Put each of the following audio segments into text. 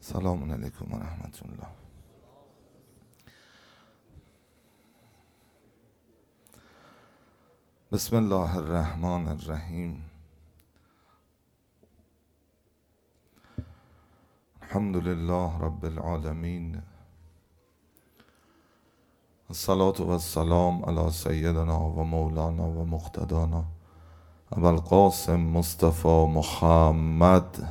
سلام علیکم و رحمت الله. بسم الله الرحمن الرحیم. الحمد لله رب العالمین. الصلاة و السلام علی سیدنا و مولانا و مقتدانا ابوالقاسم مصطفى محمد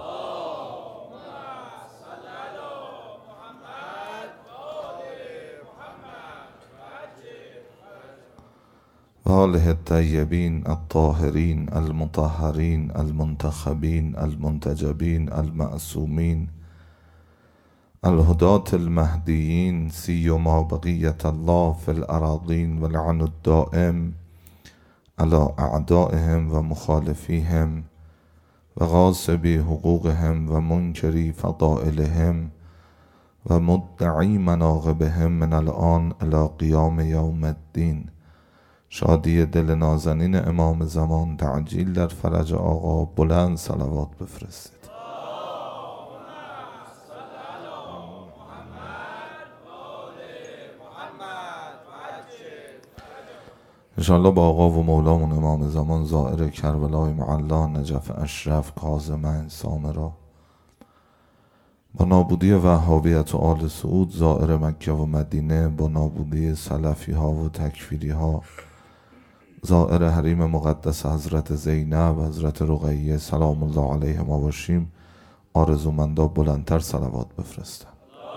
و آله الطیبین الطاهرین المطهرین المنتخبین المنتجبین المعصومین الهداة المهدیین سیما بقیة الله فی الأراضین و لعن الدائم على اعدائهم و مخالفیهم و غاصبی حقوقهم و منکری فضائلهم و مدعی مناقبهم من الآن الی قیام یوم الدین. شادی دل نازنین امام زمان، تعجیل در فرج آقا. بلند صلوات بفرستید. انشاءالله با آقا و مولامون امام زمان زائر کربلای معلا، نجف اشرف، کاظمین، سامرا، با نابودی وهابیت و آل سعود زائر مکه و مدینه، با نابودی سلفی ها و تکفیری ها زائر حریم مقدس حضرت زینب، حضرت رقیه سلام الله علیه ما باشیم. آرزومندا بلندتر صلوات بفرستن.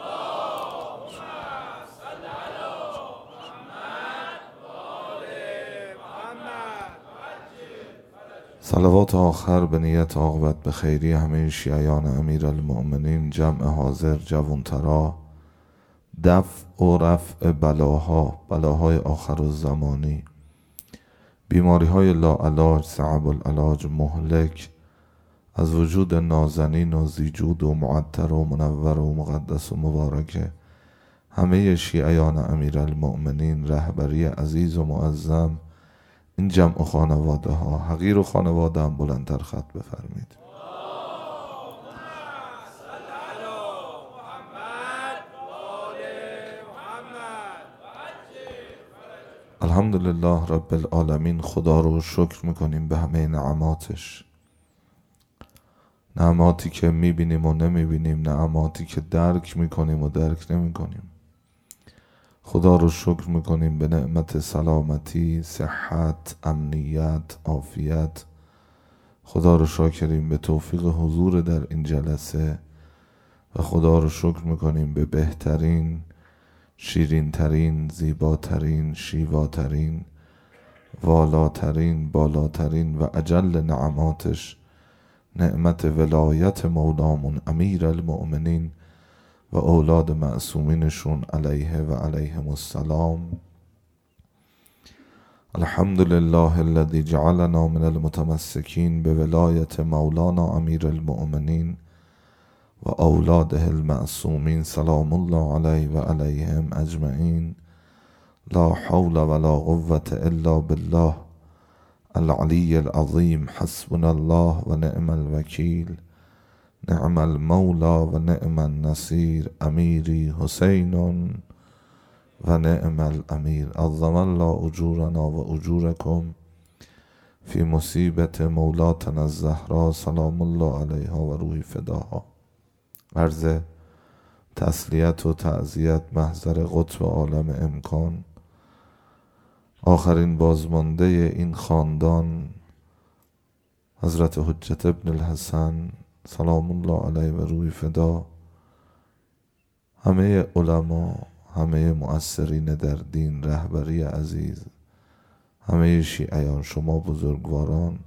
صلوات آخر به نیت عاقبت به خیری همه شیعیان امیرالمؤمنین، جمع حاضر، جوانترا، دفع و رفع بلاهای آخر الزمانی، بیماری های لاعلاج، صعب العلاج، مهلک، از وجود نازنین و زیجود و معطر و منور و مقدس و مبارک همه شیعیان امیرالمؤمنین، رهبری عزیز و معظم این جمع خانواده ها. حقیر و خانواده هم بلندتر خط بفرمید. الحمدلله رب العالمین. خدا رو شکر میکنیم به همه نعماتش، نعماتی که میبینیم و نمیبینیم، نعماتی که درک میکنیم و درک نمیکنیم. خدا رو شکر میکنیم به نعمت سلامتی، صحت، امنیت، عافیت. خدا رو شاکریم به توفیق حضور در این جلسه و خدا رو شکر میکنیم به بهترین، شیرینترین، زیباترین، شیواترین، والاترین، بالاترین و اجل نعماتش، نعمت ولایت مولامون امیر المؤمنین و اولاد معصومینشون علیه و علیهم السلام. الحمد لله الذي جعلنا من المتمسکین به ولایت مولانا امیر المؤمنین و اولاده المعصومین سلام الله علیه و علیهم اجمعین. لا حول ولا قوة الا بالله العلی العظیم. حسبنا الله و نعم الوکیل، نعم المولا و نعم النصیر. امیری حسین و نعم الامیر. عظم الله اجورنا و اجورکم فی مصیبت مولاتنا الزهرا سلام الله علیها و روح فداها. عرض تسلیت و تعزیت محضر قطب عالم امکان، آخرین بازمانده این خاندان، حضرت حجت ابن الحسن سلام الله علیه و روح فدا، همه علما، همه مؤثرین در دین، رهبری عزیز، همه شیعیان، شما بزرگواران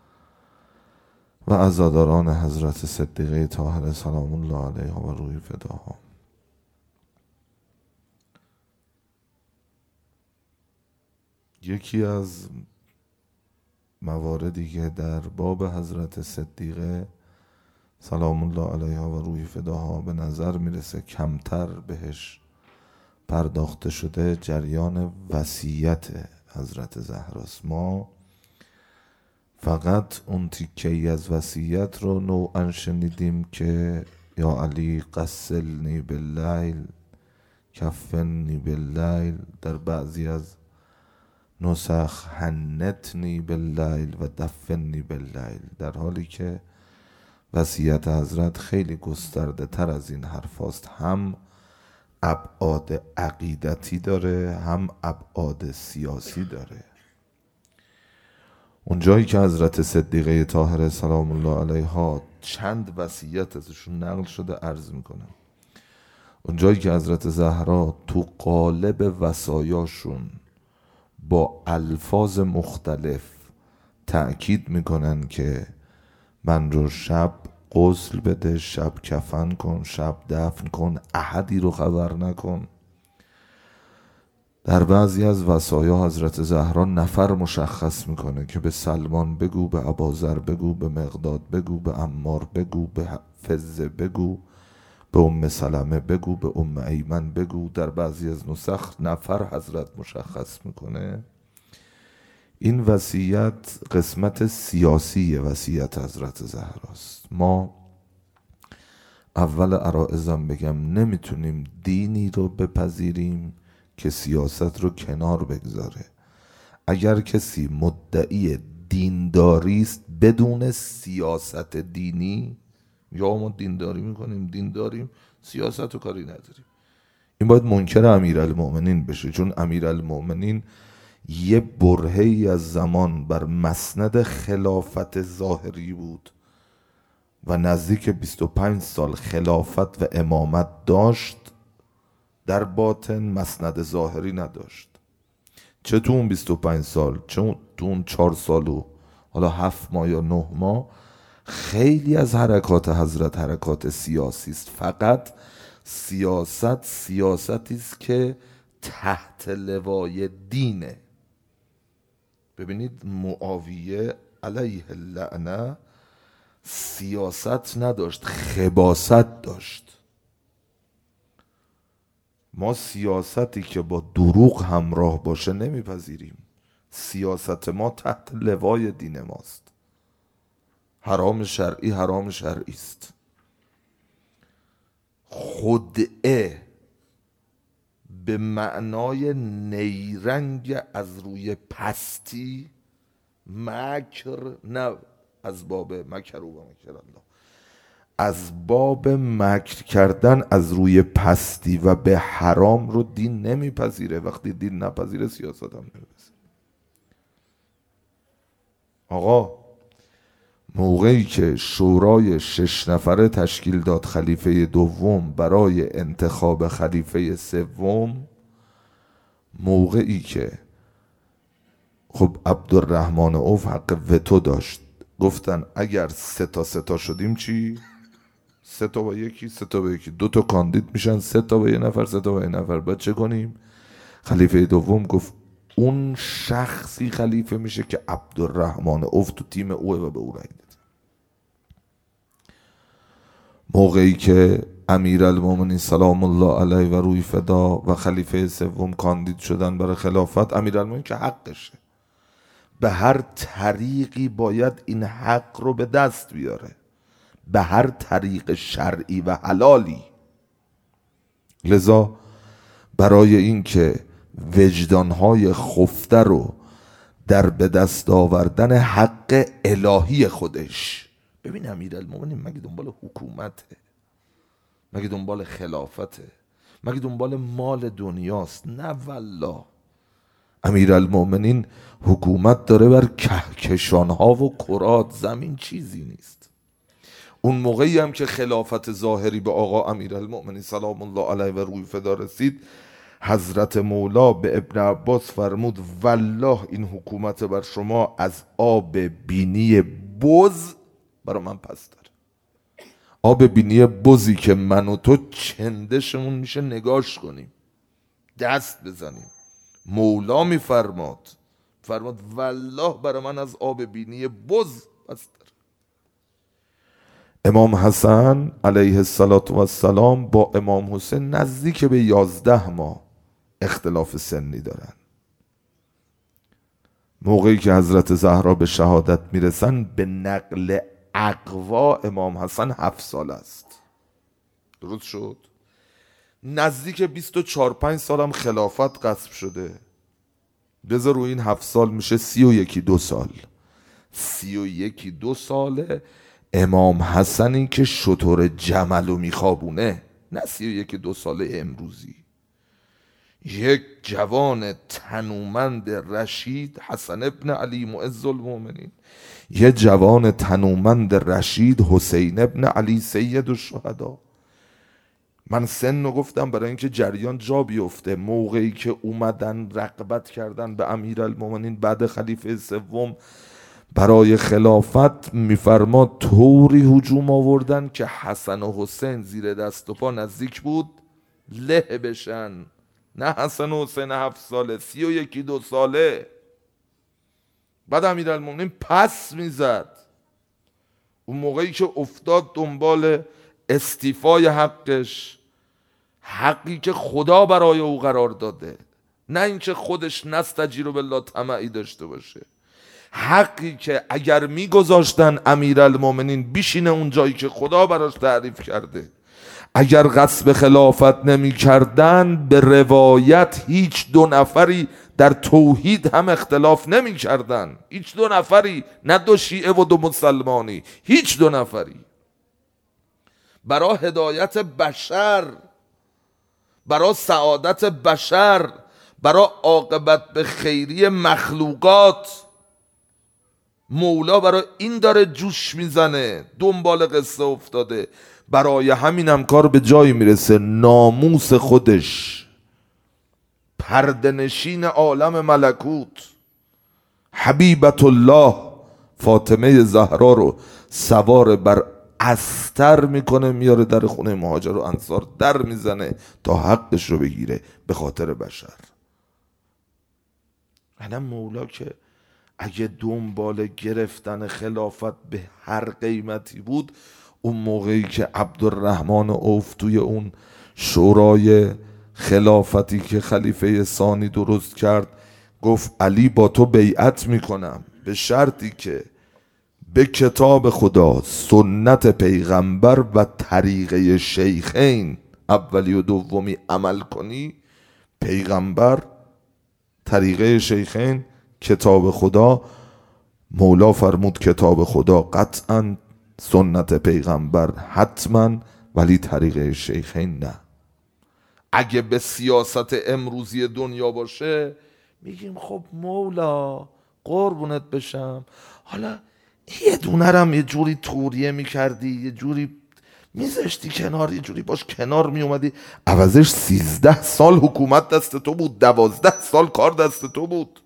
و عزاداران حضرت صدیقه طاهره سلام الله علیها و روح فداها. یکی از مواردی که در باب حضرت صدیقه سلام الله علیها و روح فداها به نظر میرسه کمتر بهش پرداخته شده، جریان وصیت حضرت زهراست. ما فقط اون تیکه‌ای از وصیت رو نوعا شنیدیم که یا علی غسلنی باللیل کفنی باللیل، در بعضی از نسخ حنتنی باللیل و دفنی باللیل، در حالی که وصیت حضرت خیلی گسترده تر از این حرف است. هم ابعاد عقیدتی داره، هم ابعاد سیاسی داره. اون جایی که حضرت صدیقه طاهره سلام الله علیها چند وصیت ازشون نقل شده عرض میکنم. اون جایی که حضرت زهرا تو قالب وصایاشون با الفاظ مختلف تأکید میکنن که من رو شب غسل بده، شب کفن کن، شب دفن کن، احدی رو خبر نکن. در بعضی از وصایا حضرت زهرا نفر مشخص میکنه که به سلمان بگو، به ابوذر بگو، به مقداد بگو، به عمار بگو، به فزه بگو، به ام سلمه بگو، به ام ایمن بگو. در بعضی از نسخ نفر حضرت مشخص میکنه. این وصیت قسمت سیاسی وصیت حضرت زهراست. ما اول عرائضم بگم نمیتونیم دینی رو بپذیریم که سیاست رو کنار بگذاره. اگر کسی مدعی دینداری است بدون سیاست دینی، یا ما دینداری میکنیم، دین داریم، سیاست رو کاری نداریم، این باید منکر امیرالمؤمنین بشه. چون امیرالمؤمنین یه برهه‌ای از زمان بر مسند خلافت ظاهری بود و نزدیک 25 سال خلافت و امامت داشت، در باطن مسند ظاهری نداشت. چه تو اون 25 سال، چه تو اون 4 سال و حالا 7 ماه یا 9 ماه، خیلی از حرکات حضرت حرکات سیاسی است. فقط سیاستی است که تحت لوای دینه. ببینید معاویه علیه اللعنه سیاست نداشت، خباثت داشت. ما سیاستی که با دروغ همراه باشه نمیپذیریم. سیاست ما تحت لوای دین ماست. حرام شرعی حرام شرعی است. خدعه به معنای نیرنگ از روی پستی، مکر نه از باب مکر و مکر الله، از باب مکر کردن از روی پستی و به حرام رو دین نمیپذیره. وقتی دین نپذیره سیاست هم نمیپذیره. آقا موقعی که شورای 6 نفره تشکیل داد خلیفه دوم برای انتخاب خلیفه سوم، موقعی که خب عبدالرحمن عوف حق وتو داشت، گفتن اگر 3 تا شدیم چی؟ 3 تا با یکی، 3 تا با یکی، 2 تا کاندید میشن، 3 تا با یه نفر، 3 تا با یه نفر، باید چه کنیم؟ خلیفه دوم گفت اون شخصی خلیفه میشه که عبدالرحمن عوف تو تیم اوه و به او رای داد. موقعی که امیرالمومنین سلام الله علیه و روی فدا و خلیفه سوم کاندید شدن برای خلافت، امیرالمومنین که حقشه، به هر طریقی باید این حق رو به دست بیاره، به هر طریق شرعی و حلالی. لذا برای اینکه وجدانهای خفته رو در به دست آوردن حق الهی خودش، ببین امیرالمومنین مگه دنبال حکومته؟ مگه دنبال خلافته؟ مگه دنبال مال دنیاست؟ نه والله. امیرالمومنین حکومت داره بر کهکشانها و کرات، زمین چیزی نیست. اون موقعی هم که خلافت ظاهری به آقا امیرالمومنین سلام الله علیه و روی فدا رسید، حضرت مولا به ابن عباس فرمود والله این حکومت بر شما از آب بینی بز برای من پس داره. آب بینی بزی که من و تو چندشمون میشه نگاش کنیم، دست بزنیم. مولا میفرماد والله برای من از آب بینی بز پس داره. امام حسن علیه السلام با امام حسین نزدیک به 11 ماه اختلاف سنی دارن. موقعی که حضرت زهرا به شهادت میرسن، به نقل اقوا امام حسن 7 سال است. درست شد؟ نزدیک 24-5 سالم خلافت غصب شده، بذار رو این 7 سال میشه 31-2 سال. 31-2 ساله امام حسنی که شتر جملو میخوابونه، نه 31-2 ساله امروزی. یک جوان تنومند رشید، حسن ابن علی معز المؤمنین، یه جوان تنومند رشید، حسین ابن علی سید الشهدا. من سن رو گفتم برای اینکه جریان جا بیفته. موقعی که اومدن رغبت کردن به امیرالمومنین بعد خلیفه سوم برای خلافت، میفرما طوری هجوم آوردن که حسن و حسین زیر دست و پا نزدیک بود له بشن. نه حسن و حسین 7 ساله، 31-2 ساله. بعد امیرالمومنین پس میزد. اون موقعی که افتاد دنبال استیفای حقش، حقی که خدا برای او قرار داده، نه اینکه خودش نستجیر بالله طمعی داشته باشه، حقی که اگر میگذاشتن امیرالمومنین بشینه اون جایی که خدا براش تعریف کرده، اگر غصب خلافت نمی کردن، به روایت هیچ 2 نفری در توحید هم اختلاف نمی کردن. هیچ 2 نفری، نه 2 شیعه و 2 مسلمانی، هیچ 2 نفری. برای هدایت بشر، برای سعادت بشر، برای عاقبت به خیری مخلوقات، مولا برای این داره جوش میزنه، دنبال قصه افتاده. برای همینم کار به جایی میرسه ناموس خودش، پرده‌نشین عالم ملکوت، حبیبت الله فاطمه زهرا رو سوار بر استر میکنه، میاره در خونه مهاجر و انصار در میزنه تا حقش رو بگیره به خاطر بشر. انا مولا که اگه دنبال گرفتن خلافت به هر قیمتی بود، اون موقعی که عبدالرحمن عوف توی اون شورای خلافتی که خلیفه ثانی درست کرد گفت علی با تو بیعت میکنم به شرطی که به کتاب خدا، سنت پیغمبر و طریقه شیخین اولی و دومی عمل کنی. پیغمبر، طریقه شیخین، کتاب خدا. مولا فرمود کتاب خدا قطعا، سنت پیغمبر حتما، ولی طریقه شیخین نه. اگه به سیاست امروزی دنیا باشه میگیم خب مولا قربونت بشم، حالا یه دونرم یه جوری توریه میکردی، یه جوری میذاشتی کنار، یه جوری باش کنار میومدی، عوضش 13 سال حکومت دست تو بود، 12 سال کار دست تو بود.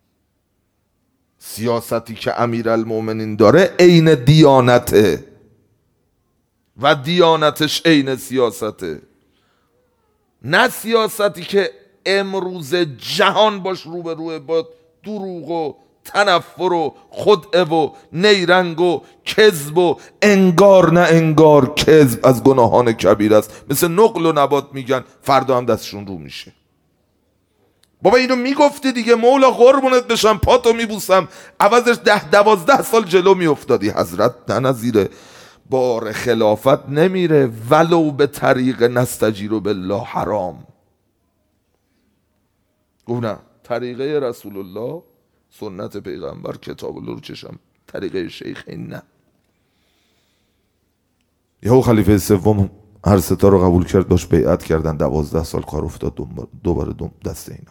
سیاستی که امیرالمومنین داره عین دیانته و دیانتش عین سیاسته، نه سیاستی که امروز جهان باش روبروه با دروغ و تنفر و خدعه و نیرنگ و کذب و انگار نه انگار. کذب از گناهان کبیر است، مثل نقل و نبات میگن فردا هم دستشون رو میشه. بابا اینو میگفتی دیگه، مولا قربونت بشم پاتو میبوسم، عوضش 10-12 سال جلو میافتادی. حضرت نه زیر بار خلافت نمیره ولو به طریق نستجیر بالله حرام. گفت نه، طریقه رسول الله، سنت پیغمبر، کتاب الله رو چشم، طریقه شیخین نه. یهو خلیفه سوم هر ستا رو قبول کرد، باش بیعت کردن، 12 سال کار افتاد دوباره دست اینا.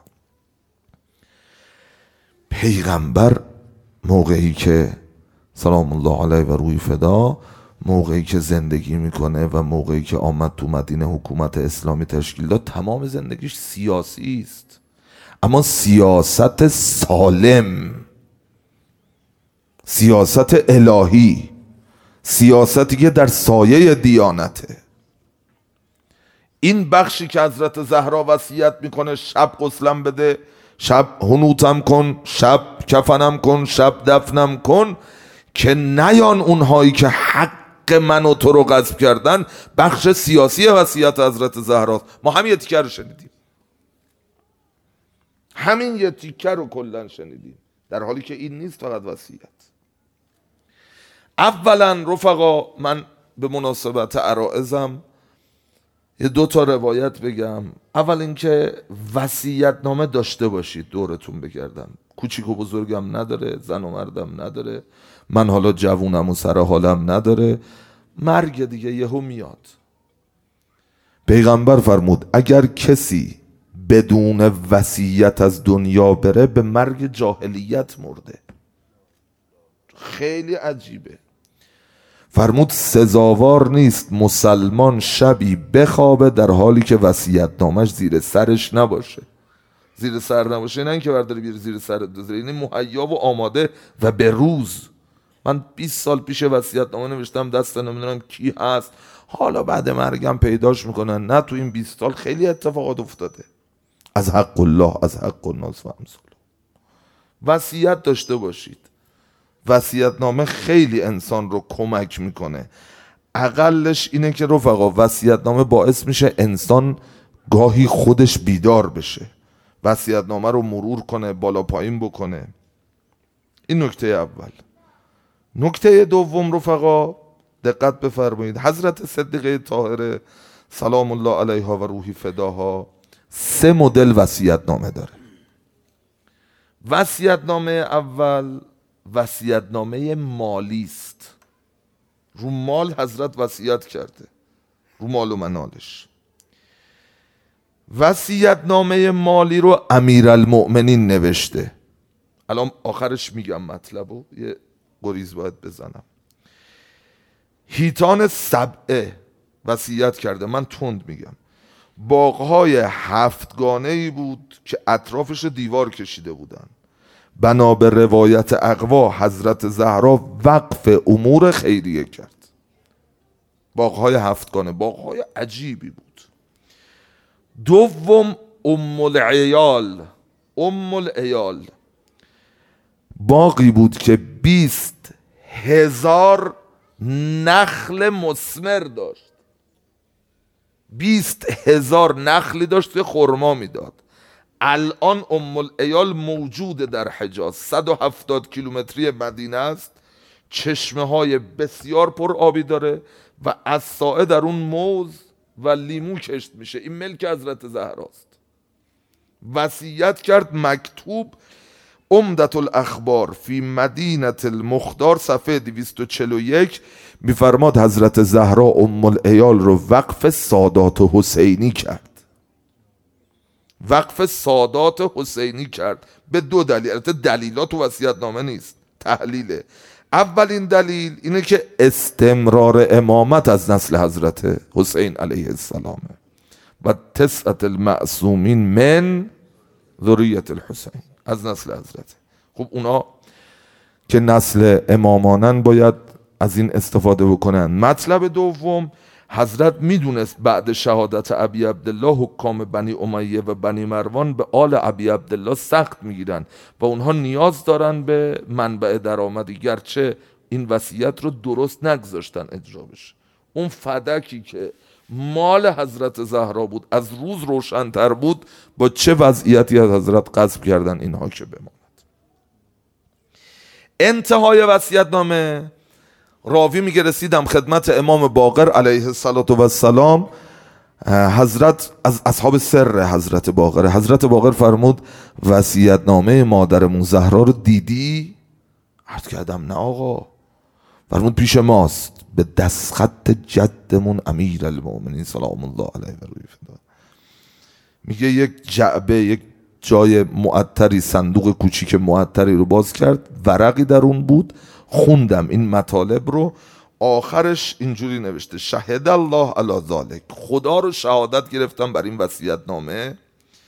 پیغمبر موقعی که سلام الله علیه و روی فدا، موقعی که زندگی میکنه و موقعی که آمد تو مدینه حکومت اسلامی تشکیل داد، تمام زندگیش سیاسی است، اما سیاست سالم، سیاست الهی، سیاستی که در سایه دیانته. این بخشی که حضرت زهرا وصیت میکنه شب غسلم بده، شب حنوطم کن، شب کفنم کن، شب دفنم کن، که نیان اونهایی که حق من و تو رو غصب کردن، بخش سیاسی وصیت حضرت زهراست. ما همین یه تیکه رو شنیدیم، همین یه تیکه رو کلن شنیدیم، در حالی که این نیست فقط وصیت. اولا رفقا، من به مناسبت عرائزم یه 2 تا روایت بگم. اول اینکه وصیت‌نامه داشته باشید، دورتون بگردم. کوچیک و بزرگم نداره، زن و مردم نداره، من حالا جوونم و سر حالم نداره، مرگ دیگه یهو میاد. پیغمبر فرمود اگر کسی بدون وصیت از دنیا بره به مرگ جاهلیت مرده. خیلی عجیبه. فرمود سزاوار نیست مسلمان شبی بخوابه در حالی که وصیت‌نامش زیر سرش نباشه. زیر سر نباشه نه اینکه برداری بیاری زیر سرت بذاری، یعنی مهیا و آماده و به روز. من 20 سال پیش وصیت‌نامه نوشتم، دست نمیدونم کی هست، حالا بعد مرگم پیداش میکنن. نه، تو این 20 سال خیلی اتفاقات افتاده. از حق الله، از حق الناس و امثال. وصیت داشته باشید. وصیت‌نامه خیلی انسان رو کمک میکنه. اقلش اینه که رفقا وصیت‌نامه باعث میشه انسان گاهی خودش بیدار بشه، وصیت‌نامه رو مرور کنه، بالا پایین بکنه. این نکته اول. نکته دوم رفقا دقت بفرمایید، حضرت صدیقه طاهره سلام الله علیها و روحی فداها 3 مدل وصیت‌نامه داره. وصیت‌نامه اول وصیت‌نامه مالی است. رو مال حضرت وصیت کرده، رو مال و منالش. وصیت‌نامه مالی رو امیرالمؤمنین نوشته. الان آخرش میگم مطلبو، یه گریز باید بزنم. هیتان سبعه وصیت کرده، من تند میگم. باغهای 7گانه‌ای بود که اطرافش دیوار کشیده بودن. بنا به روایت اقوا حضرت زهرا وقف امور خیریه کرد. باغهای 7گانه باغهای عجیبی بود. دوم ام العیال باغی بود که 20,000 نخل مثمر داشت. 20,000 نخلی داشت که خرما میداد. الان ام العیال موجوده در حجاز، 170 کیلومتری مدینه است. چشمه های بسیار پر آبی داره و از سائه در اون موز و لیمو کشت میشه. این ملک حضرت زهراست. وصیت کرد، مکتوب عمدة الاخبار فی مدینه المختار صفحه 241 میفرماد حضرت زهرا ام العیال رو وقف سادات حسینی کرد. وقف سادات حسینی کرد به 2 دلیل. البته دلیلات و وصیت‌نامه نیست، تحلیله. اولین دلیل اینه که استمرار امامت از نسل حضرت حسین علیه السلام و 9 المعصومین من ذریة الحسین، از نسل حضرت. خب اونا که نسل امامانن باید از این استفاده بکنن. مطلب دوم، حضرت میدونست بعد شهادت ابی عبدالله حکام بنی امیه و بنی مروان به آل ابی عبدالله سخت میگیرن و اونها نیاز دارن به منبع درآمدی، گرچه این وصیت رو درست نگذاشتن اجرا بشه. اون فدکی که مال حضرت زهرا بود از روز روشن‌تر بود، با چه وضعیتی از حضرت غصب کردن اینها که بماند. انتهای وصیت‌نامه راوی میگه رسیدم خدمت امام باقر علیه السلام. حضرت از اصحاب سر حضرت باقر، حضرت باقر فرمود وصیت‌نامه مادرمون زهرا رو دیدی؟ عرض کردم نه آقا. فرمود پیش ماست، به دستخط جدمون امیرالمؤمنین سلام الله علیه و روی فدا. میگه یک جعبه، یک جای معطری، صندوق کوچیک معطری رو باز کرد، ورقی در اون بود. خوندم این مطالب رو، آخرش اینجوری نوشته شهد الله علی ذالک، خدا رو شهادت گرفتم بر این وصیت‌نامه.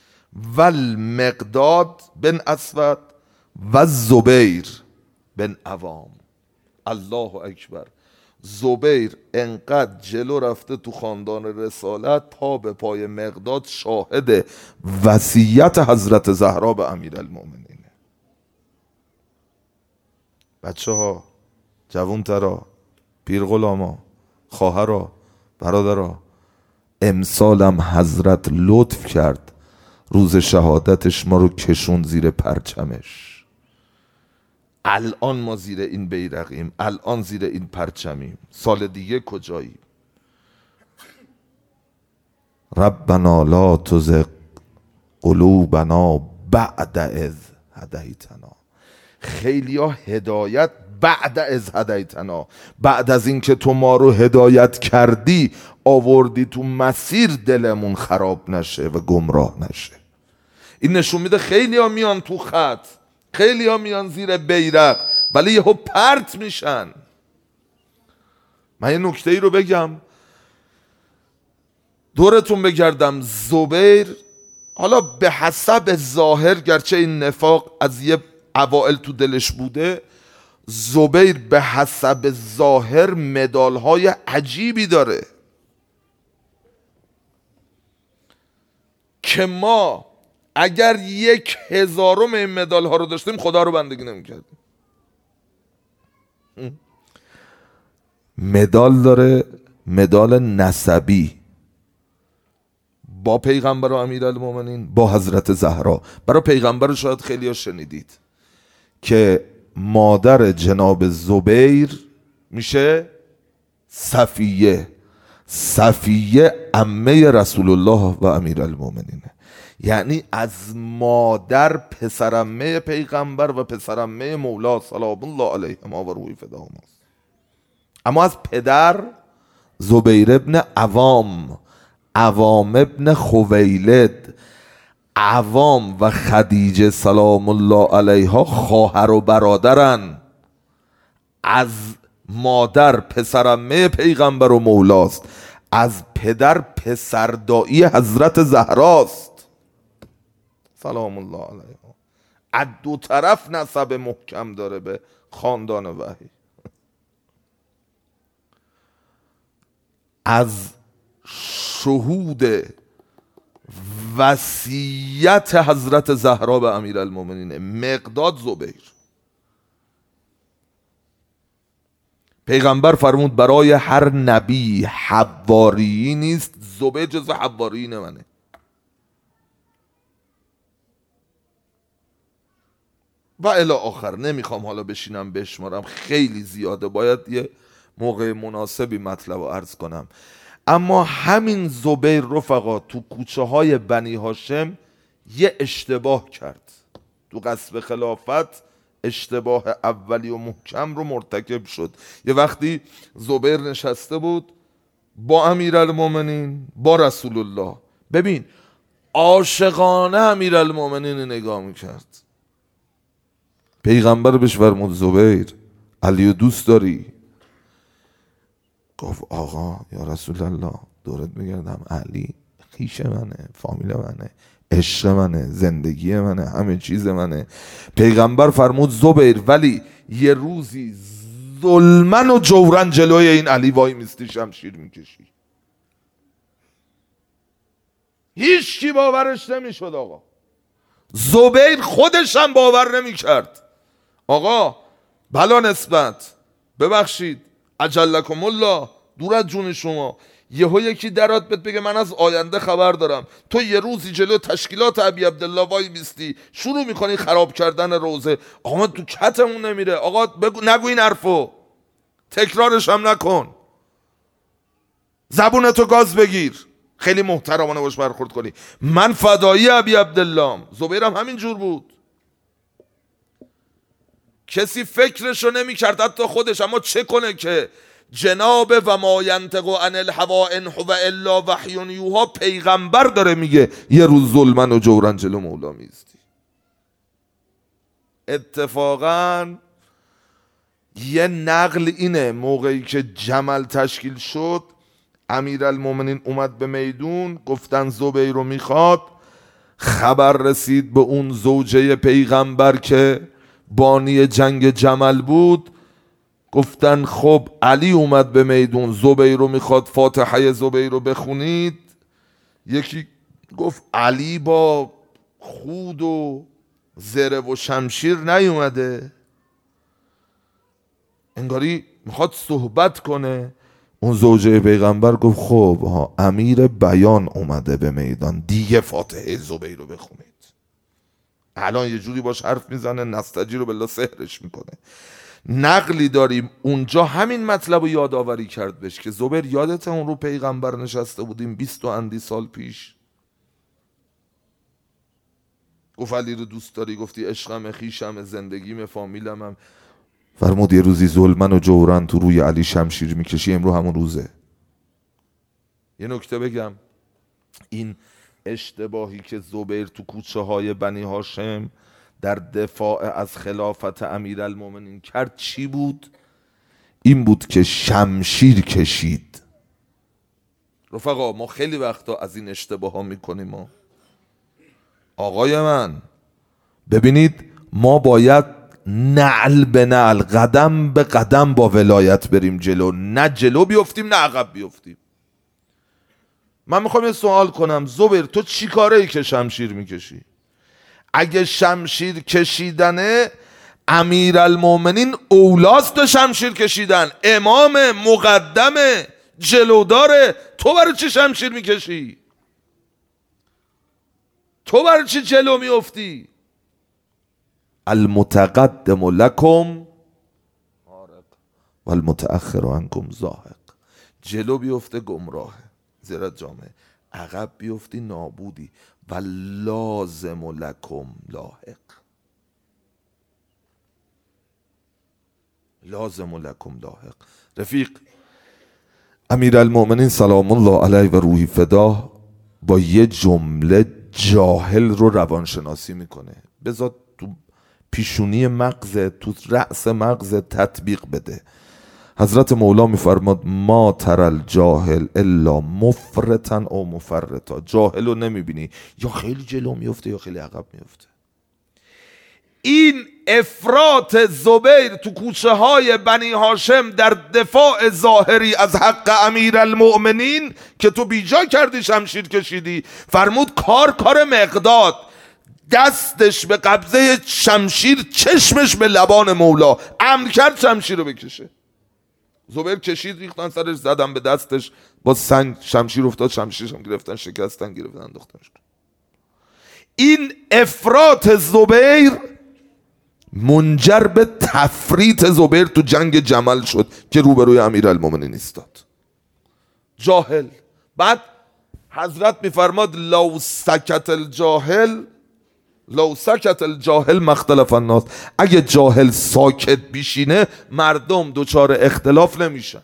والمقداد بن اسود و زبیر بن عوام. الله اکبر. زبیر انقدر جلو رفته تو خاندان رسالت، پا به پای مقداد شاهد وصیت حضرت زهرا به امیرالمؤمنین. بچه ها، جوانترا، پیر غلاما، خواهرا، برادرا، امسالم حضرت لطف کرد روز شهادتش ما رو کشون زیر پرچمش. الان ما زیر این بیرقیم، الان زیر این پرچمیم. سال دیگه کجاییم؟ ربنا لا تزغ قلوبنا بعد اذ هدیتنا. خیلی ها هدایت بعد از هدیتنا، بعد از اینکه تو ما رو هدایت کردی آوردی تو مسیر، دلمون خراب نشه و گمراه نشه. این نشون میده خیلی ها میان تو خط، خیلی ها میان زیر بیرق، ولی یهو پرت میشن. من یه نکته ای رو بگم دورتون بگردم. زبیر حالا به حسب ظاهر، گرچه این نفاق از یه اوائل تو دلش بوده، زبیر به حسب ظاهر مدال‌های عجیبی داره که ما اگر 1/1000 این مدال‌ها رو داشتیم خدا رو بندگی نمی‌کردیم. مدال داره، مدال نسبی با پیغمبر و امیرالمومنین، با حضرت زهرا. برای پیغمبر شاید خیلی ها شنیدید که مادر جناب زبیر میشه صفیه. صفیه عمه رسول الله و امیرالمومنینه، یعنی از مادر پسرعمه پیغمبر و پسرعمه مولا سلام الله علیهما و روحی فداهماست. اما از پدر زبیر ابن عوام، عوام ابن خویلد. عوام و خدیجه سلام الله علیها خواهر و برادرن. از مادر پسرعمه پیغمبر و مولاست، از پدر پسردایی حضرت زهراست سلام الله علیها. از دو طرف نسب محکم داره به خاندان وحی. از شهود وصیت حضرت زهرا به امیرالمومنین مقداد زبیر. پیغمبر فرمود برای هر نبی حواری نیست، زبیر جزو حواریین منه. و الی آخر. نمیخوام حالا بشینم بشمارم، خیلی زیاده، باید یه موقع مناسبی مطلب رو عرض کنم. اما همین زبیر رفقا تو کوچه های بنی هاشم یه اشتباه کرد. تو غصب خلافت اشتباه اولی و محکم رو مرتکب شد. یه وقتی زبیر نشسته بود با امیرالمومنین، با رسول الله. ببین عاشقانه امیرالمومنین نگاه میکرد. پیغمبر بهش فرمود زبیر علیو دوست داری؟ گفت آقا یا رسول الله دورت بگردم، علی خویش منه، فامیل منه، عشق منه، زندگی منه، همه چیز منه. پیغمبر فرمود زبیر ولی یه روزی ظلمن و جورن جلوی این علی وای میستی شمشیر میکشی. هیچ کی باورش نمیشد آقا. زبیر خودش هم باور نمیکرد. آقا بلا نسبت، ببخشید، اجلکم الله، دور از جون شما، یهو یکی درات بهت بگه من از آینده خبر دارم، تو یه روزی جلو تشکیلات ابی عبدالله وای میستی شروع میکنی خراب کردن روزه. آقا من تو کتمون نمیره. آقا بگو، نگو این حرفو، تکرارش هم نکن، زبونتو گاز بگیر، خیلی محترمانه باش برخورد کنی. من فدایی ابی عبدالله. زبیرم همین جور بود، کسی فکرشو نمی کرد حتی خودش. اما چه کنه که جناب و ما ینطق عن الهوا ان هو الا وحی یوحی پیغمبر داره میگه یه روز ظلمن و جورن جلو مولا میستی. اتفاقا یه نقل اینه موقعی که جمل تشکیل شد امیرالمومنین اومد به میدون، گفتن زبیر رو میخواد. خبر رسید به اون زوجه پیغمبر که بانی جنگ جمل بود، گفتن خب علی اومد به میدون، زبیر رو میخواد، فاتحه زبیر رو بخونید. یکی گفت علی با خود و زره و شمشیر نیومده، انگاری میخواد صحبت کنه. اون زوجه پیغمبر گفت خب امیر بیان اومده به میدان، دیگه فاتحه زبیر رو بخونید. الان یه جوری باش حرف میزنه نستجی رو بالله سحرش میکنه. نقلی داریم اونجا همین مطلب رو یادآوری کرد بهش که زبیر یادت اون رو پیغمبر نشسته بودیم 20 و اندی سال پیش، گفت علی رو دوست داری؟ گفتی عشقم، خویشم، زندگیم، فامیلمم. فرمود یه روزی ظلمن و جورن تو روی علی شمشیر میکشی، امرو همون روزه. یه نکته بگم، این اشتباهی که زبیر تو کوچه های بنی هاشم در دفاع از خلافت امیرالمومنین کرد چی بود؟ این بود که شمشیر کشید. رفقا ما خیلی وقتا از این اشتباه ها میکنیم. آقای من ببینید، ما باید نعل به نعل، قدم به قدم با ولایت بریم جلو، نه جلو بیفتیم نه عقب بیفتیم. من میخوام یه سوال کنم، زبیر تو چی کاره ای که شمشیر میکشی؟ اگه شمشیر کشیدنه، امیرالمومنین اولاست به شمشیر کشیدن، امام مقدم جلوداره، تو برای چی شمشیر میکشی؟ تو برای چی جلو میفتی؟ المتقدم لکم و المتأخر عنکم زاهق. جلو بیفته گمراه زیرت جامعه، عقب بیفتی نابودی. و لازم لکم لاحق، لازم لکم لاحق. رفیق امیرالمومنین سلام الله علیه و روحی فدا با یه جمله جاهل رو روانشناسی میکنه. بذار تو پیشونی مغزت، تو رأس مغزت تطبیق بده. حضرت مولا میفرماد ما تر الجاهل الا مفرطا او مفرطا. جاهل رو نمیبینی یا خیلی جلو میفته یا خیلی عقب میفته. این افراط زبیر تو کوچه های بنی هاشم در دفاع ظاهری از حق امیرالمؤمنین که تو بیجا کردی شمشیر کشیدی، فرمود کار مقداد، دستش به قبضه شمشیر، چشمش به لبان مولا، امر کرد شمشیر رو بکشه. زبیر کشید، ریختن سرش، زدن به دستش، با سنگ شمشیر افتاد، شمشیرش هم گرفتن شکستن، گرفتن انداختنش. این افراط زبیر منجر به تفریط زبیر تو جنگ جمل شد که روبروی امیرالمومنین ایستاد. جاهل. بعد حضرت میفرماد لو سکت الجاهل مختلف الناس. اگه جاهل ساکت بیشینه مردم دوچار اختلاف نمیشن.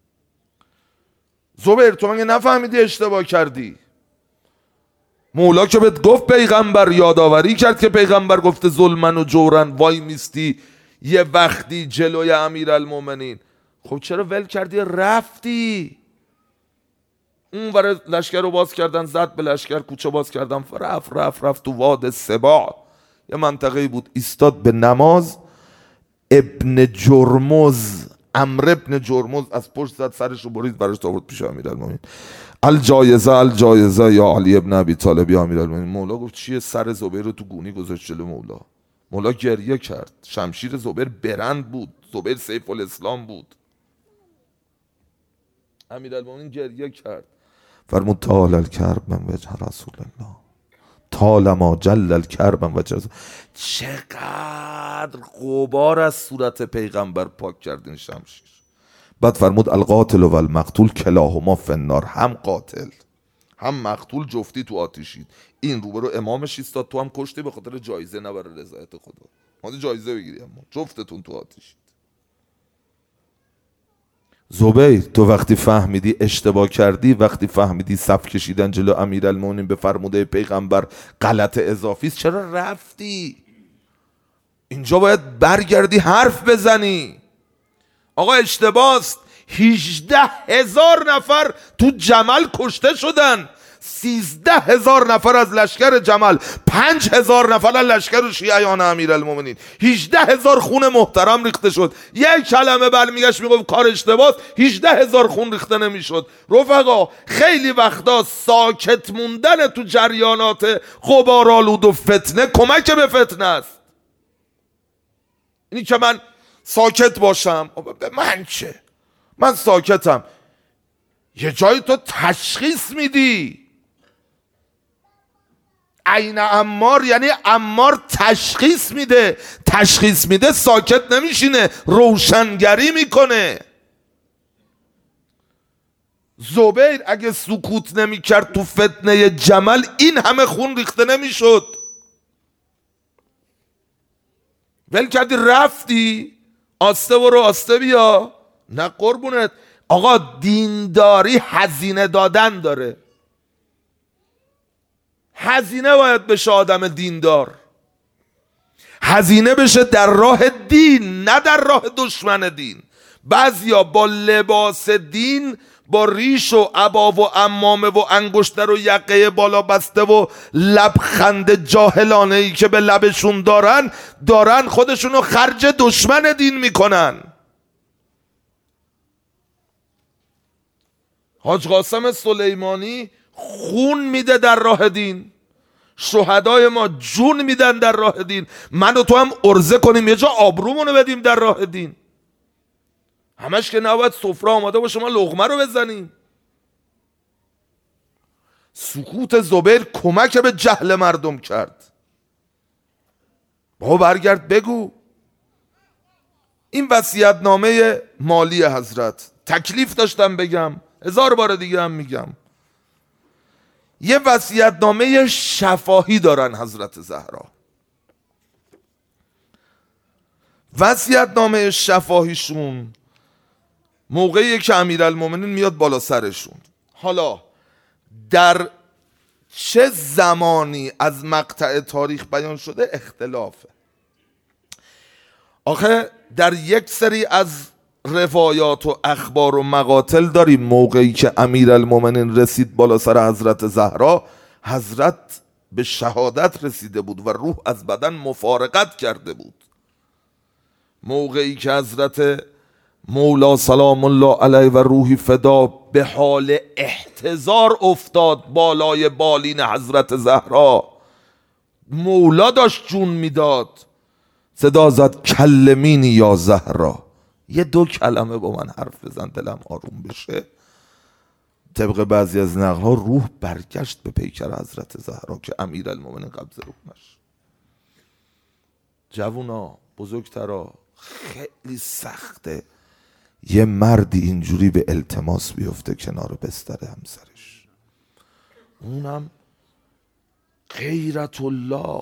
زبیر تو مگه نفهمیدی اشتباه کردی؟ مولا که بهت گفت پیغمبر، یادآوری کرد که پیغمبر گفته ظلمن و جورن، وای میستی یه وقتی جلوی امیرالمومنین، خب چرا ول کردی رفتی؟ اون برای لشکر رو باز کردن، زد به لشکر، کوچه باز کردن، رفت تو واد سباع، یه منطقه‌ای بود، ایستاد به نماز. ابن جرمز، عمرو ابن جرمز از پشت زد، سرش رو برید، برش آورد پیش امیرالمومنین. الجایزه یا علی ابن ابی طالب یا امیرالمومنین. مولا گفت چیه؟ سر زبیر رو تو گونی گذاشت جلو مولا. مولا گریه کرد. شمشیر زبیر برند بود، زبیر سیف الاسلام بود. امیرالمومنین گریه کرد، فرمود طال الکرب من وجه رسول الله، طالما جل الکرب من وجه رسول. چقدر غبار از صورت پیغمبر پاک کردین شمشیر. بعد فرمود القاتل و المقتول کلاهما فی النار. هم قاتل هم مقتول جفتی تو آتیشید. این روبرو امامش ایستاد، تو هم کشتی به خاطر جایزه، نه برای رضایت خدا. ما جایزه بگیری، اما جفتتون تو آتیشید. زبیر تو وقتی فهمیدی اشتباه کردی، وقتی فهمیدی صف کشیدن جلو امیرالمومنین به فرموده پیغمبر غلط اضافی است، چرا رفتی؟ اینجا باید برگردی حرف بزنی. آقا اشتباست. 18,000 نفر تو جمل کشته شدن. 13,000 نفر از لشکر جمل، 5,000 نفر از لشکر شیعیان امیرالمومنین، 18,000 خون محترم ریخته شد. یک کلمه برمیگشت میگفت کار اشتباست، 18,000 خون ریخته نمیشد. رفقا خیلی وقتا ساکت موندن تو جریانات غبارآلود و فتنه کمک به فتنه است. اینی که من ساکت باشم، به من چه؟ من ساکتم. یه جایی تو تشخیص میدی عین عمار یعنی عمار تشخیص میده، ساکت نمیشینه، روشنگری میکنه. زبیر اگه سکوت نمیکرد تو فتنه جمل این همه خون ریخته نمیشد. ول کردی رفتی آسته برو آسته بیا. نه قربونت آقا، دینداری هزینه دادن داره. هزینه باید بشه آدم دیندار، هزینه بشه در راه دین، نه در راه دشمن دین. بعضیا با لباس دین، با ریش و عبا و عمامه و انگشتر و یقه بالا بسته و لبخند جاهلانه ای که به لبشون دارن خودشونو خرج دشمن دین میکنن. حاج قاسم سلیمانی خون میده در راه دین، شهدای ما جون میدن در راه دین. من و تو هم عرضه کنیم یه جا آبرومونو بدیم در راه دین. همش که نباید سفره آماده باشه ما لقمه رو بزنیم. سکوت زبیر کمک به جهل مردم کرد. بابا برگرد بگو. این وصیت‌نامه مالی حضرت، تکلیف داشتم بگم، 1000 بار دیگه هم میگم. یه وصیت‌نامه شفاهی دارن حضرت زهرا. وصیت‌نامه شفاهیشون موقعی که امیرالمومنین میاد بالا سرشون. حالا در چه زمانی از مقطع تاریخ بیان شده اختلافه. آخه در یک سری از روایات و اخبار و مقاتل داریم موقعی که امیرالمومنین رسید بالا سر حضرت زهرا، حضرت به شهادت رسیده بود و روح از بدن مفارقت کرده بود. موقعی که حضرت مولا سلام الله علیه و روحی فدا به حال احتضار افتاد بالای بالین حضرت زهرا، مولا داشت جون میداد، صدا زد کلمینی یا زهرا، یه 2 کلمه با من حرف بزن دلم آروم بشه. طبق بعضی از نقل ها روح برگشت به پیکر حضرت زهرا که امیرالمومنین قبض روحش. جوونا، بزرگترا، خیلی سخته یه مردی اینجوری به التماس بیفته کنار بستر همسرش، اونم غیرت الله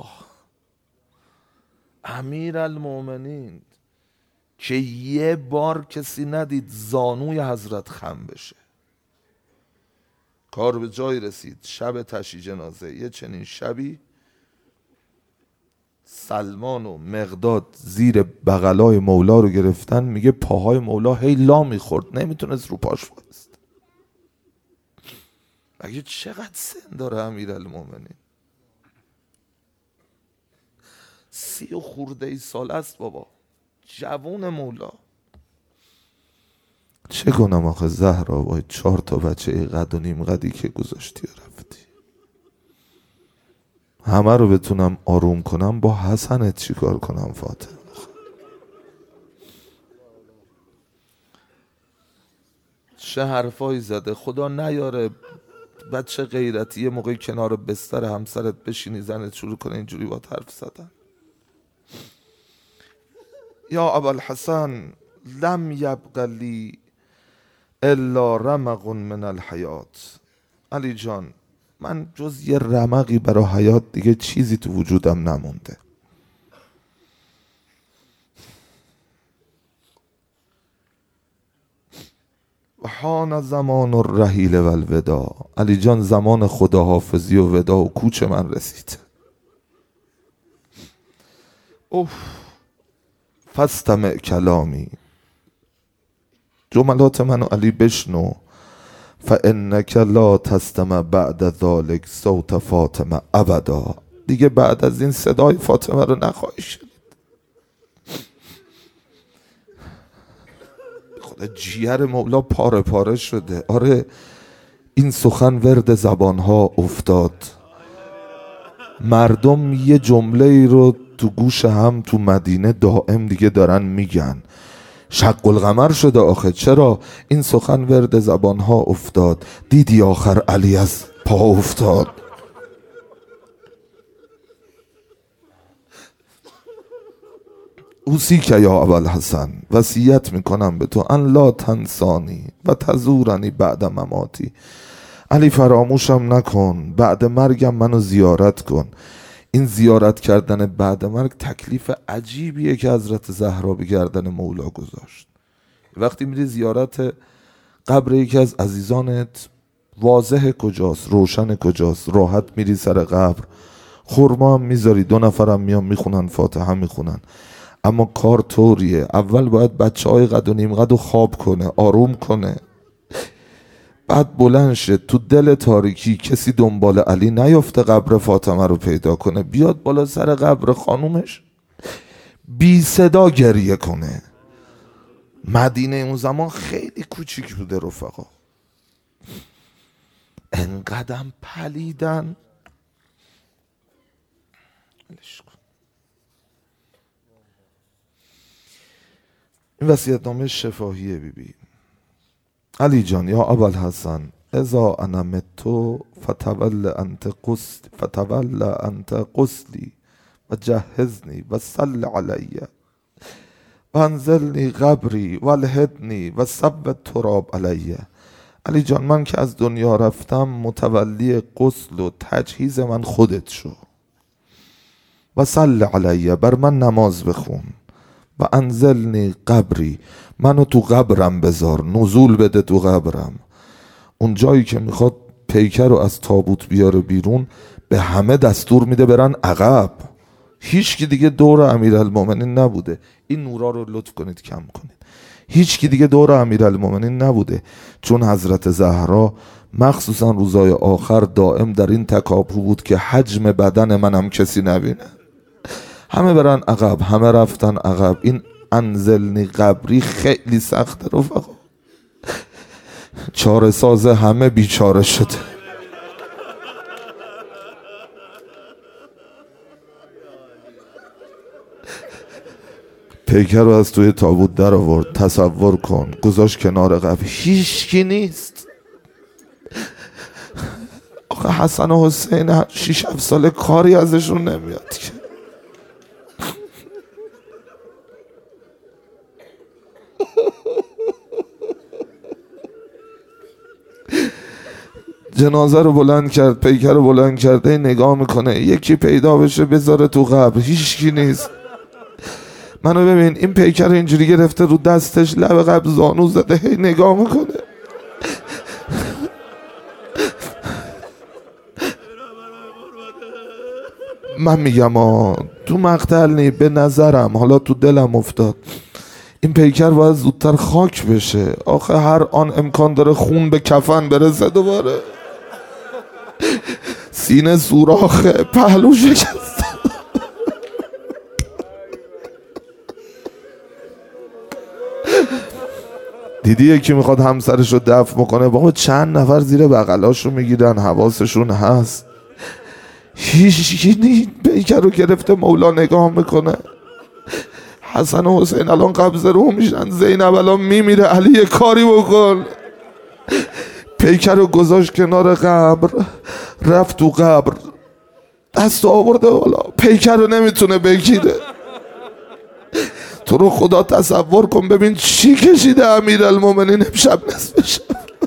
امیرالمومنین که یه بار کسی ندید زانوی حضرت خم بشه. کار به جای رسید، شب تشییع جنازه، یه چنین شبی سلمان و مقداد زیر بغلای مولا رو گرفتن. میگه پاهای مولا هی لا میخورد، نمیتونست رو پاش وایست. مگه چقدر سن داره امیرالمومنین؟ 30 و خورده ای سال است بابا، جوون مولا. چه کنم آخه زهرا با 4 تا بچه قد و نیم قدی که گذاشتی و رفتی؟ همه رو بتونم آروم کنم، با حسنت چی کار کنم فاطمه؟ چه حرفایی زده خدا نیاره بچه غیرتی یه موقعی کنار بستر همسرت بشینی زنت شروع کنه اینجوری با حرف زدن. یا ابوالحسن لم یبق لی الا رمق من الحیات. علی جان، من جز یه رمقی برای حیات دیگه چیزی تو وجودم نمونده. و حان زمان الرحیل و الوداع. علی جان، زمان خداحافظی و وداع و کوچ من رسید. اوف، فاستمع کلامی، جملات منو علی بشنو. فانک لا تستمع بعد ذلک صوت فاطمه ابدا. دیگه بعد از این صدای فاطمه رو نخواهی شنید. خدا جیگر مولا پاره پاره شده. آره، این سخن ورد زبانها افتاد. مردم یه جمله ای رو تو گوش هم تو مدینه دائم دیگه دارن میگن. شق القمر شده آخه. چرا؟ این سخن ورد زبانها افتاد. دیدی آخر علی از پا افتاد. اوصیک یا ابوالحسن، وصیت میکنم به تو، ان لا تنسانی و تزورنی بعد مماتی. علی فراموشم نکن، بعد مرگم منو زیارت کن. این زیارت کردن بعد مرگ تکلیف عجیبیه که حضرت زهرا به گردن مولا گذاشت. وقتی میری زیارت قبر یکی از عزیزانت، واضح کجاست، روشن کجاست، راحت میری سر قبر، خرما هم میذاری، 2 نفرم میان میخونن فاتحه میخونن. اما کار طوریه، اول باید بچه های قد و نیم قد و خواب کنه، آروم کنه، بعد بلند شه تو دل تاریکی، کسی دنبال علی نیفته قبر فاطمه رو پیدا کنه، بیاد بالا سر قبر خانومش بی صدا گریه کنه. مدینه اون زمان خیلی کوچیک بوده رفقا، انقدم پلیدن. این وصیت‌نامه شفاهی بیبی. علی جان یا ابوالحسن، اذا انا مت فتول انت غسلی و جهزنی و صل علی و انزلنی قبری و الهدنی و صب تراب علی. علی جان من که از دنیا رفتم، متولی غسل و تجهیز من خودت شو و صل علی، بر من نماز بخون و انزلنی قبری، منو تو قبرم بذار، نزول بده تو قبرم. اون جایی که میخواد پیکر رو از تابوت بیاره بیرون، به همه دستور میده برن عقب، هیچ کی دیگه دور امیرالمومنین نبوده. این نورا رو لطف کنید کم کنید. هیچ کی دیگه دور امیرالمومنین نبوده، چون حضرت زهرا مخصوصا روزای آخر دائم در این تکاپو بود که حجم بدن منم کسی نبینه. همه برن عقب، همه رفتن عقب. این انزلنی قبری خیلی سخته رفقا، چاره ساز همه بیچاره شده. پیکر رو از توی تابوت در آورد، تصور کن، گذاشت کنار قبر، هیچکی نیست. آخه حسن و حسین 6-7 ساله کاری ازشون نمیاد که. جنازه رو بلند کرد، پیکر رو بلند کرده، نگاه میکنه یکی پیدا بشه بذاره تو قبر، هیچکی نیست. منو ببین، این پیکر اینجوری گرفته رو دستش، لب قبر زانو زده، هی نگاه میکنه. من میگم تو مقتل نی، به نظرم، حالا تو دلم افتاد، این پیکر باید زودتر خاک بشه. آخه هر آن امکان داره خون به کفن برسه دوباره. سینه سوراخه، پهلو شکست. دیدی یکی میخواد همسرش رو دفن بکنه، بابا چند نفر زیر بغلاش رو میگیرن، حواسشون هست. هیچی پیکر رو گرفته، مولا نگاه میکنه. حسن و حسین الان قبض رو میشن، زینب الان میمیره، علی یه کاری بکن. پیکر رو گذاشت کنار قبر، رفت تو قبر، دست آورده بالا، پیکر رو نمیتونه بگیره. تو رو خدا تصور کن ببین چی کشیده امیرالمومنین امشب نصف شب.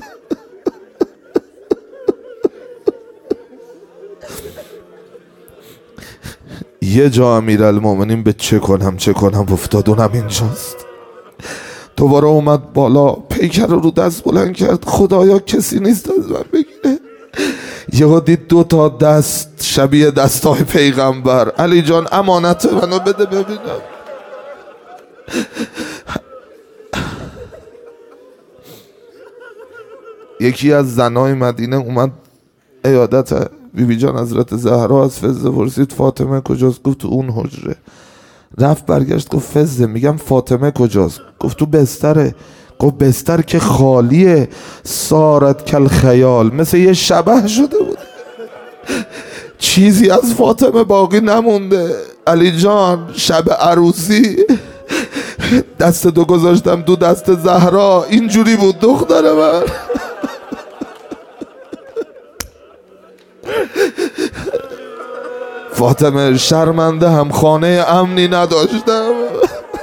یه جا امیرالمومنین به چه کنم افتاد، اونم اینجاست. دوباره اومد بالا، پیکر رو دست بلند کرد، خدایا کسی نیست از من بگیره. یهو دید 2 تا دست شبیه دستای پیغمبر. علی جان امانت منو بده ببینم. یکی از زنای مدینه اومد عیادت بیبی جان حضرت زهرا، از فزه پرسید فاطمه کجاست؟ گفت تو اون حجره. رفت برگشت گفت فزه، میگم فاطمه کجاست؟ گفت تو بستره. گفت بستر که خالیه. سارت کل خیال، مثل یه شبح شده بود، چیزی از فاطمه باقی نمونده. علی جان شب عروسی دست 2 گذاشتم دو دست زهرا، اینجوری بود دختر من. فاطمه شرمنده هم، خانه امنی نداشتم.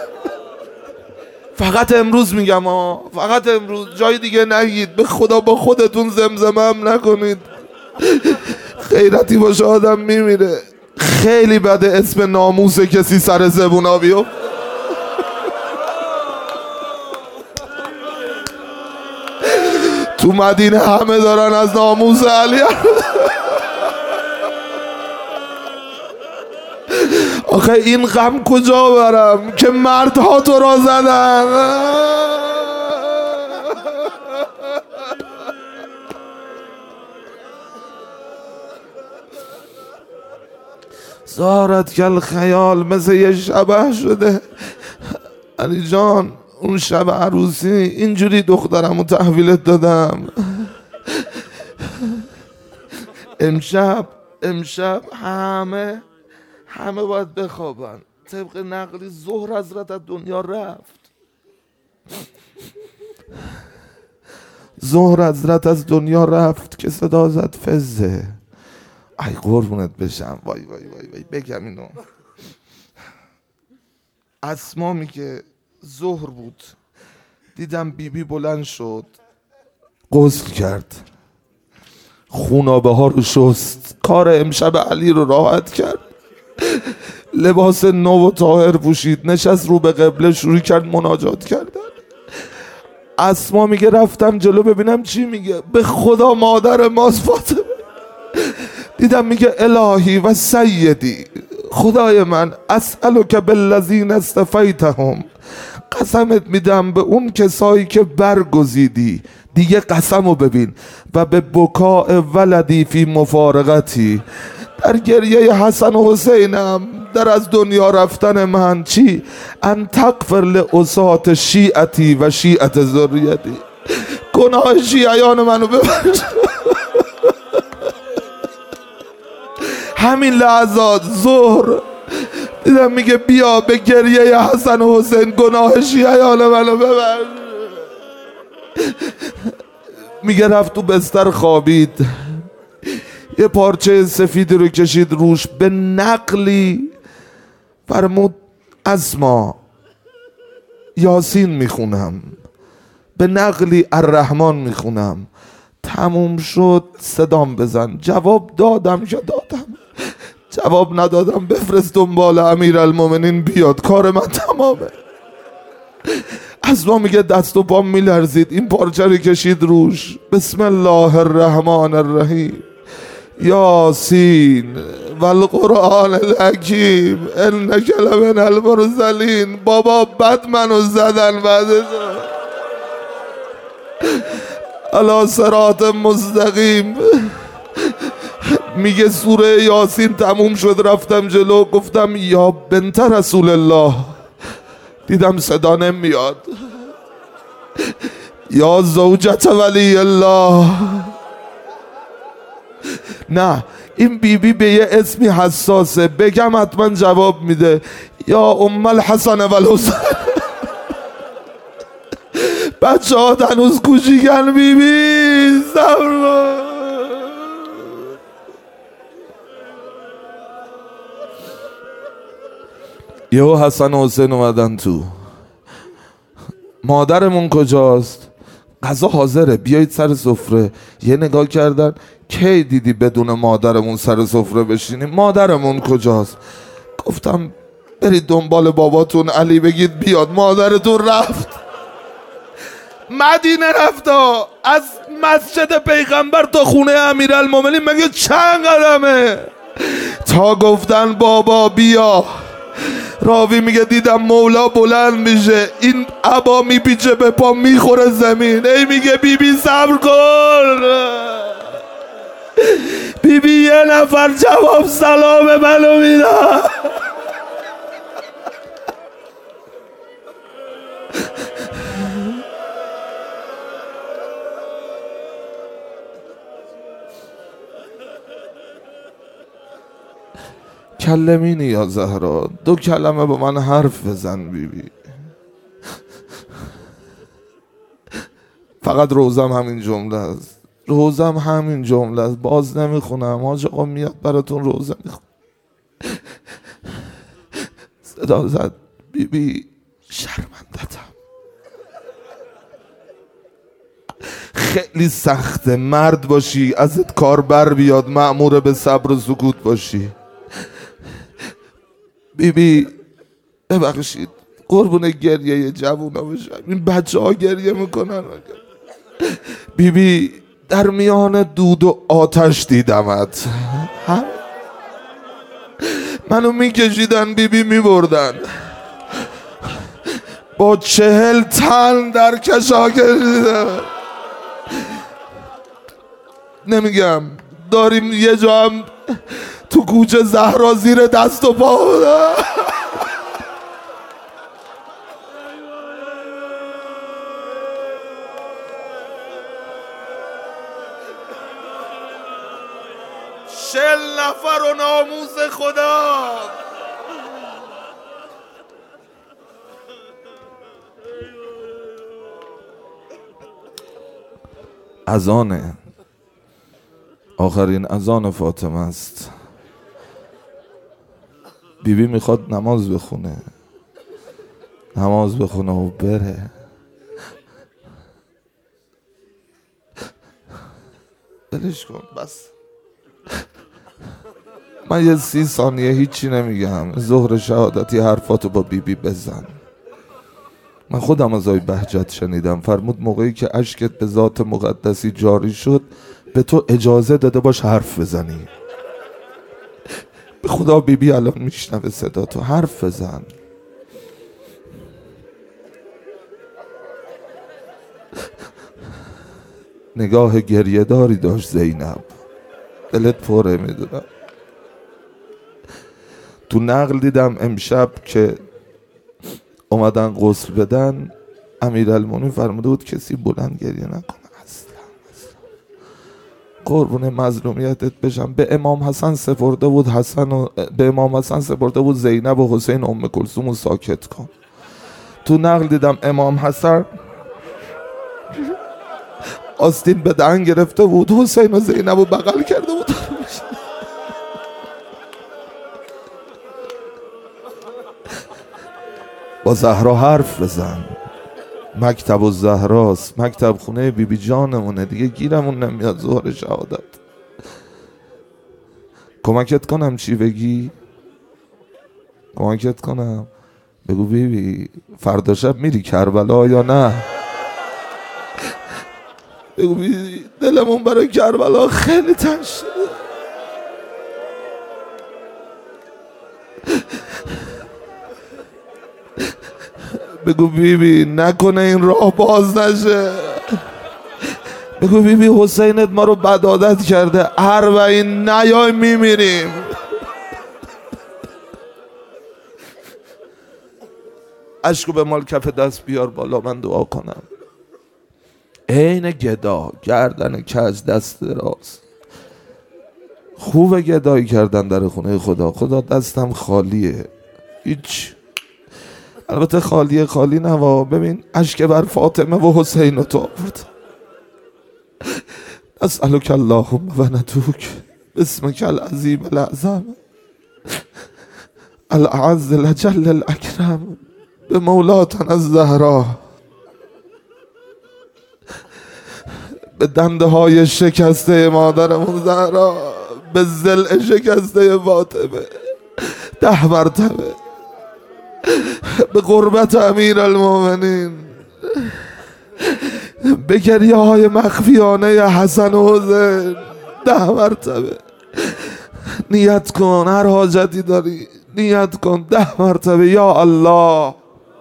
فقط امروز میگم فقط امروز، جای دیگه نگید، به خدا با خودتون زمزمه هم نکنید. غیرتی باشه آدم میمیره. خیلی بده اسم ناموس کسی سر زبونا بیفت. تو مدینه همه دارن از ناموس علی. آخه این غم کجا برم که مردها تو را زدن. زارت کل خیال، مثل یه شبه شده. علی جان اون شب عروسی اینجوری دخترمو تحویلت دادم. امشب همه باید بخوابن. طبق نقلی ظهر حضرت از دنیا رفت. ظهر حضرت از دنیا رفت که صدا زد فزه. ای قربونت بشم. وای بگم اینو. اسما میگه ظهر بود، دیدم بیبی بلند شد، غسل کرد، خونابه ها رو شست، کار امشب علی رو راحت کرد، لباس نو و طاهر پوشید، نشست رو به قبله، شروع کرد مناجات کردن. اسما میگه رفتم جلو ببینم چی میگه. به خدا مادر ماست فاطمه. دیدم میگه الهی و سیدی، خدای من، اسألک بالذین اصطفیتهم، قسمت میدم به اون کسایی که برگزیدی. دیگه قسمو ببین. و به بکاء ولدی فی مفارقتی، در گریه حسن و حسینم در از دنیا رفتن من. چی؟ ان تغفر لعصاة شیعتی و شیعت ذریتی، گناه شیعیان منو ببخش. همین لحظات ظهر دیدم میگه بیا به گریه حسن و حسین، گناه شیعیان منو ببخش. میگه رفت تو بستر خوابید، یه پارچه سفیدی رو کشید روش، به نقلی فرمود اسما یاسین میخونم، به نقلی الرحمن میخونم. تموم شد صدام بزن. جواب دادم که دادم، جواب ندادم بفرست دنبال امیرالمومنین بیاد، کار من تمامه. اسما میگه دست و پام میلرزید، این پارچه رو کشید روش، بسم الله الرحمن الرحیم، یاسین و القرآن الحکیم انک لمن المرسلین. بابا بد منو زدن بعد علی صراط مستقیم. میگه سوره یاسین تموم شد، رفتم جلو، گفتم یا بنت رسول الله، دیدم صدا نمیاد. یا زوجت ولی الله. نه این بیبی به یه اسمی حساسه، بگم حتما جواب میده. یا ام الحسن و الحسین. بچه ها هنوز کوچیکن. بیبی صبر. یهو حسن و حسین اومدن تو. مادرمون کجاست؟ غذا حاضره، بیایید سر سفره. یه نگاه کردن، کی دیدی بدون مادرمون سر سفره بشینیم؟ مادرمون کجاست؟ گفتم برید دنبال باباتون علی بگید بیاد. مادرتون رفت مدینه، رفت از مسجد پیغمبر تا خونه امیرالمومنین مگه چند قدمه؟ تا گفتن بابا بیا. راوی میگه دیدم مولا بلند میشه، این عبا میپیچه به پا میخوره زمین. ای میگه بیبی صبر کن. بیبی یه نفر جواب سلام منو میدن. کلمینی یا زهرا، دو کلمه با من حرف بزن بیبی. فقط روزم همین جمله است، روزم همین جمله است، باز نمیخونم. حاج آقا میاد براتون روزه میخونم. صدا زد بیبی شرمندتم. خیلی سخته مرد باشی ازت کار بر بیاد، مأمور به صبر و سکوت باشی. بیبی ببخشید قربون گریه جوونا بشم، این بچه ها گریه میکنن. بیبی در میان دود و آتش دیدمت، منو میکشیدن بیبی میبردن، با 40 تن در کشا کشیدن. نمیگم داریم یه جا هم تو کوچه زهرا زیر دست و پا بودن. شل نفر و ناموس خدا. اذانه، آخرین اذان فاطمه است. بیبی میخواد نماز بخونه و بره. بلش کن بس. من یه 30 ثانیه هیچی نمیگم. ظهر شهادتی حرفاتو با بیبی بزن. من خودم از آقای بهجت شنیدم، فرمود موقعی که اشکت به ذات مقدسی جاری شد به تو اجازه داده باش حرف بزنی. به خدا بیبی الان میشنوه صدا تو، حرف بزن. نگاه گریه داری داشت زینب، دلت پره میدونم. تو نقل دیدم امشب که اومدن غسل بدن، امیرالمومنین فرموده بود کسی بلند گریه نکنه اصلا. قربون مظلومیتت بشم. به امام حسن سپرده بود زینب و حسین ام کلثوم رو ساکت کن. تو نقل دیدم امام حسن آستین به دهن گرفته بود، حسین و زینب رو بغل کرده بود. با زهرا حرف بزن. مکتب و زهراست، مکتب خونه بیبی جانمونه دیگه، گیرمون نمیاد ظهر شهادت. کمکت کنم چی بگی؟ کمکت کنم بگو بیبی فردا شب میری کربلا یا نه؟ بگو بیبی دلمون برای کربلا خیلی تنگ شده. بگو بیبی نکنه این راه باز نشه. بگو بیبی حسینت ما رو بد عادت کرده، هر و این نیای میمیریم. اشکو به مال کف دست بیار بالا من دعا کنم. عین گدا، گردن کج، دست دراز. خوبه گدایی کردن در خونه خدا. خدا دستم خالیه، هیچ. البته خالی نوا. ببین اشک بر فاطمه و حسین تو آورد. اسألک اللهم و ندوک باسمک العظیم الاعظم الاعز الاجل الاکرم به مولاتنا الزهرا، به دنده های شکسته مادرمون زهرا، به ضلع شکسته فاطمه 10 مرتبه، به قربت امیرالمومنین، به گریه های مخفیانه حسن و حسین 10 مرتبه. نیت کن، هر حاجتی داری نیت کن 10 مرتبه. یا الله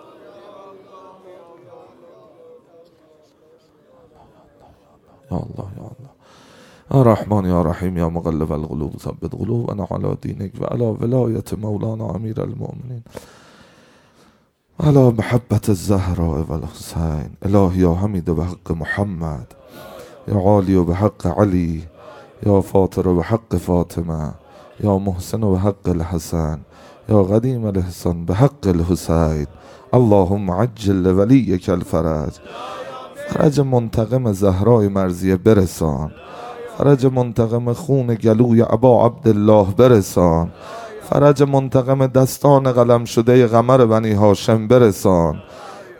یا الله یا الله یا رحمان یا رحیم یا مقلب القلوب ثبت قلوبنا علی دینک و علی ولایت مولانا امیر المؤمنین علی محبت الزهراء و الحسین. الهی یا حمید به حق محمد، یا عالی به حق علی، یا فاطر به حق فاطمه، یا محسن به حق الحسن، یا قدیم الاحسان به حق الحسین. اللهم عجل ولیک الفرج. فرج منتقم زهرای مرضیه برسان، فرج منتقم خون گلوی ابا عبدالله برسان، فرج منتقم دستان قلم شده قمر بنی هاشم برسان،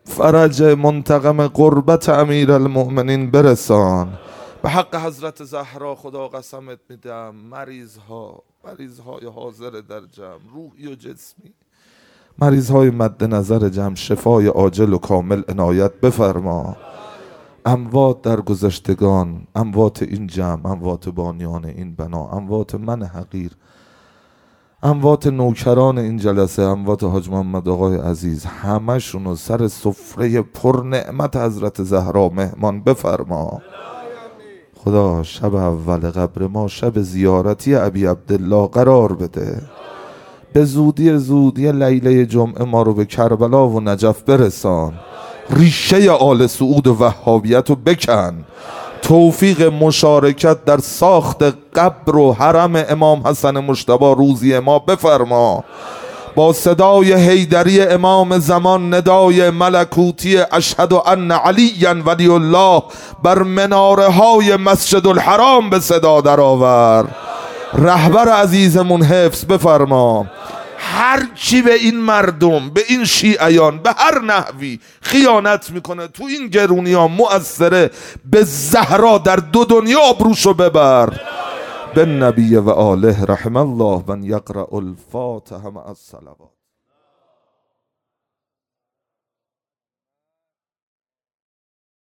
فرج منتقم قربت امیر المؤمنین برسان. به حق حضرت زهرا خدا قسمت میدم مریضهای حاضر در جمع، روحی و جسمی، مریضهای مد نظر جمع، شفای عاجل و کامل عنایت بفرما. اموات در گذشتگان، اموات این جمع، اموات بانیان این بنا، اموات من حقیر، اموات نوکران این جلسه، اموات حاج محمد آقای عزیز، همشونو سر سفره پر نعمت حضرت زهرا مهمان بفرما. خدا شب اول قبر ما شب زیارتی ابی عبدالله قرار بده. به زودی لیله جمعه ما رو به کربلا و نجف برسان. ریشه آل سعود و وهابیت رو بکن. توفیق مشارکت در ساخت قبر و حرم امام حسن مجتبی روزی ما بفرما. با صدای حیدری امام زمان ندای ملکوتی اشهد ان علی ولی الله بر مناره های مسجد الحرام به صدا درآور. رهبر عزیزمون حفظ بفرما. هر کی به این مردم، به این شیعیان به هر نحوی خیانت میکنه تو این گرونی ها مؤثره، به زهرا در دو دنیا آبروشو ببر. به نبی و آله رحم الله من یقرأ الفاتحه مع الصلوات.